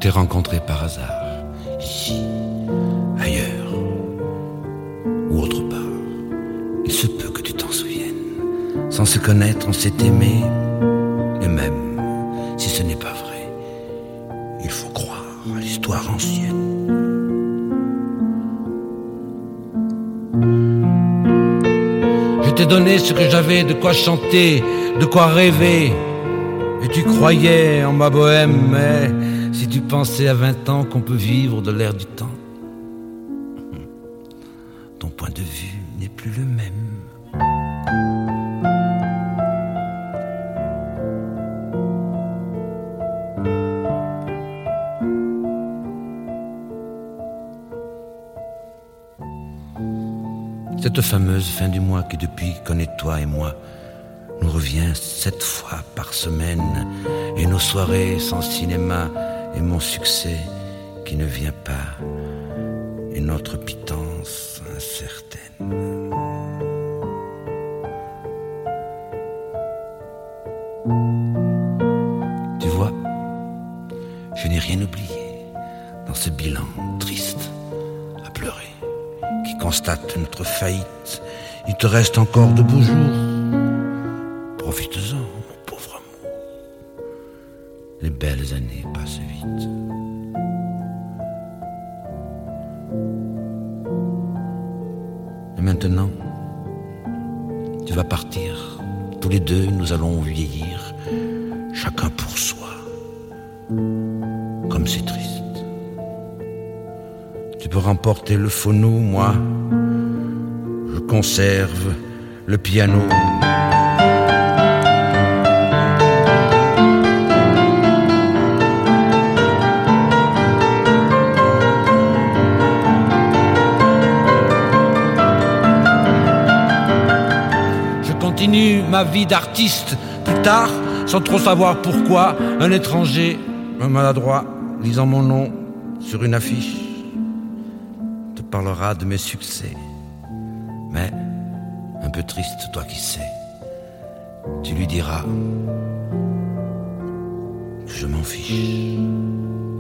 t'ai rencontré par hasard, ici, ailleurs, ou autre part. Il se peut que tu t'en souviennes. Sans se connaître, on s'est aimé, et même si ce n'est pas vrai, il faut croire à l'histoire ancienne. Je t'ai donné ce que j'avais, de quoi chanter, de quoi rêver. Et tu croyais en ma bohème, mais si tu pensais à 20 ans qu'on peut vivre de l'air du temps, ton point de vue n'est plus le même. Cette fameuse fin du mois qui depuis connaît toi et moi nous revient 7 fois par semaine, et nos soirées sans cinéma, et mon succès qui ne vient pas, et notre pitance incertaine. Tu vois, je n'ai rien oublié dans ce bilan triste à pleurer qui constate notre faillite. Il te reste encore de beaux jours. Profite-en, mon pauvre amour. Les belles années passent vite. Et maintenant, tu vas partir. Tous les deux, nous allons vieillir, chacun pour soi. Comme c'est triste. Tu peux remporter le phono, moi, je conserve le piano. Continue ma vie d'artiste. Plus tard, sans trop savoir pourquoi, un étranger, un maladroit, lisant mon nom sur une affiche, te parlera de mes succès. Mais, un peu triste, toi qui sais, tu lui diras que je m'en fiche.